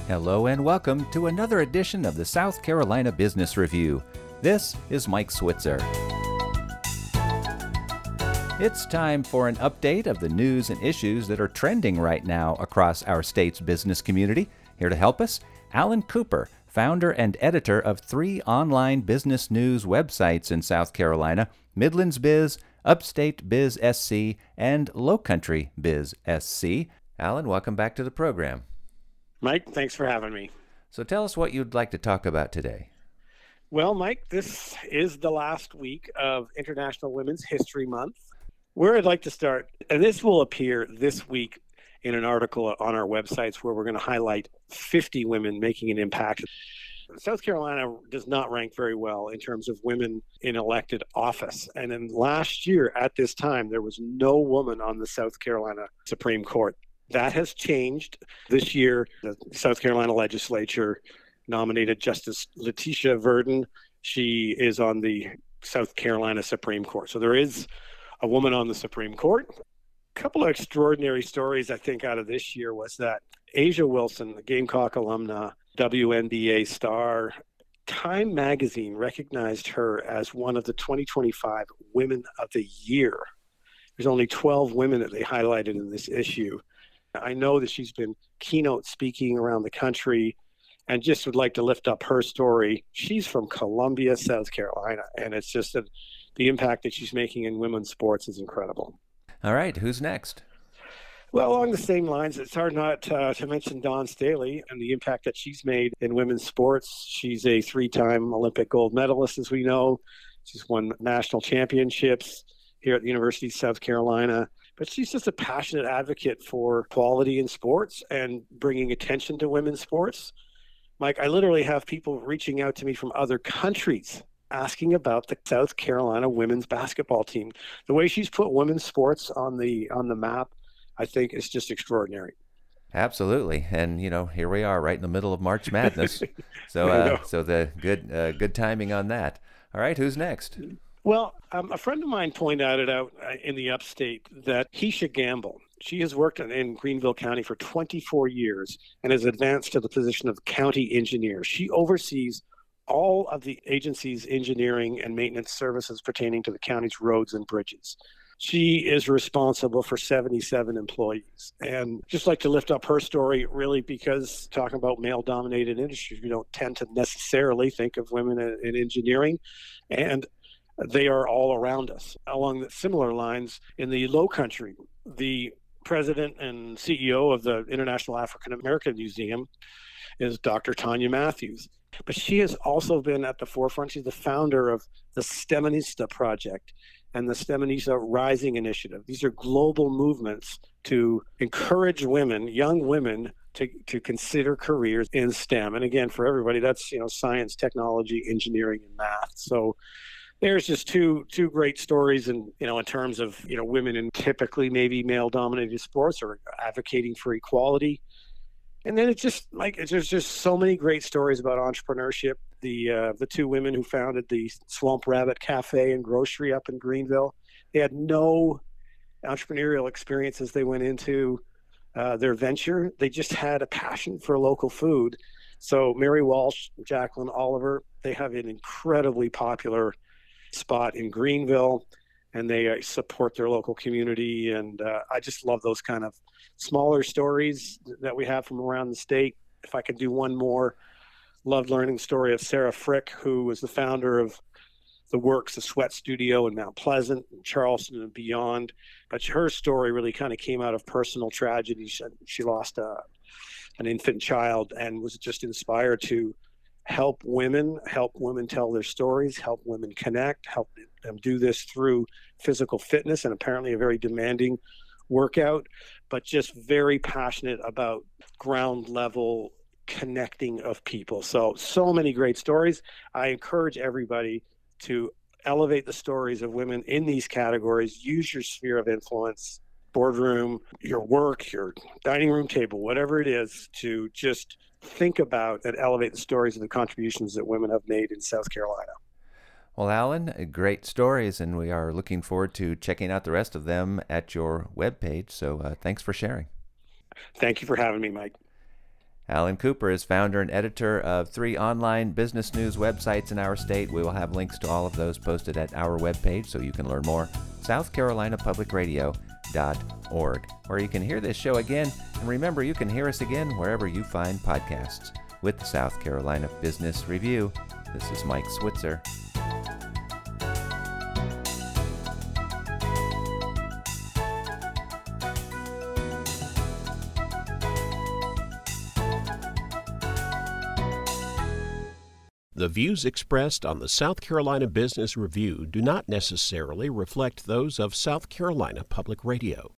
Hello and welcome to another edition of the South Carolina Business Review. This is Mike Switzer. It's time for an update of the news and issues that are trending right now across our state's business community. Here to help us, Alan Cooper, founder and editor of 3 online business news websites in South Carolina, Midlands Biz, Upstate Biz SC, and Lowcountry Biz SC. Alan, welcome back to the program. Mike, thanks for having me. So tell us what you'd like to talk about today. Well, Mike, this is the last week of International Women's History Month. Where I'd like to start, and this will appear this week in an article on our websites where we're going to highlight 50 women making an impact. South Carolina does not rank very well in terms of women in elected office. And in last year at this time, there was no woman on the South Carolina Supreme Court. That has changed. This year, the South Carolina legislature nominated Justice Letitia Verdon. She is on the South Carolina Supreme Court. So there is a woman on the Supreme Court. A couple of extraordinary stories, I think, out of this year was that A'ja Wilson, the Gamecock alumna, WNBA star, Time Magazine recognized her as one of the 2025 Women of the Year. There's only 12 women that they highlighted in this issue. I know that she's been keynote speaking around the country and just would like to lift up her story. She's from Columbia, South Carolina, and it's just that the impact that she's making in women's sports is incredible. All right, who's next? Well, along the same lines, it's hard not to mention Dawn Staley and the impact that she's made in women's sports. She's a 3-time Olympic gold medalist, as we know. She's won national championships here at the University of South Carolina. But she's just a passionate advocate for quality in sports and bringing attention to women's sports. Mike, I literally have people reaching out to me from other countries asking about the South Carolina women's basketball team. The way she's put women's sports on the map, I think, is just extraordinary. Absolutely, and here we are, right in the middle of March Madness. So the good timing on that. All right, who's next? Well, a friend of mine pointed out in the upstate that Keisha Gamble, she has worked in Greenville County for 24 years and has advanced to the position of county engineer. She oversees all of the agency's engineering and maintenance services pertaining to the county's roads and bridges. She is responsible for 77 employees. And just like to lift up her story, really, because talking about male-dominated industries, we don't tend to necessarily think of women in engineering. And they are all around us. Along the similar lines, in the Lowcountry, the president and CEO of the International African American Museum is Dr. Tanya Matthews. But she has also been at the forefront. She's the founder of the STEMinista Project and the STEMinista Rising Initiative. These are global movements to encourage women, young women, to consider careers in STEM. And again, for everybody, that's science, technology, engineering, and math. So there's just two great stories, and in terms of women in typically maybe male-dominated sports or advocating for equality. And then it's just there's just so many great stories about entrepreneurship. The 2 women who founded the Swamp Rabbit Cafe and Grocery up in Greenville, they had no entrepreneurial experience as they went into their venture. They just had a passion for local food. So Mary Walsh, Jacqueline Oliver, they have an incredibly popular spot in Greenville, and they support their local community. And I just love those kind of smaller stories that we have from around the state. If I could do one more, loved learning the story of Sarah Frick, who was the founder of the Works, the sweat studio in Mount Pleasant and Charleston and beyond. But her story really kind of came out of personal tragedy. She lost an infant child and was just inspired to help women tell their stories, help women connect, help them do this through physical fitness and apparently a very demanding workout, but just very passionate about ground level connecting of people. So many great stories. I encourage everybody to elevate the stories of women in these categories. Use your sphere of influence, boardroom, your work, your dining room table, whatever it is, to just think about and elevate the stories and the contributions that women have made in South Carolina. Well, Alan, great stories, and we are looking forward to checking out the rest of them at your webpage. So thanks for sharing. Thank you for having me, Mike. Alan Cooper is founder and editor of 3 online business news websites in our state. We will have links to all of those posted at our webpage so you can learn more, southcarolinapublicradio.org, where you can hear this show again. And remember, you can hear us again wherever you find podcasts. With the South Carolina Business Review, this is Mike Switzer. The views expressed on the South Carolina Business Review do not necessarily reflect those of South Carolina Public Radio.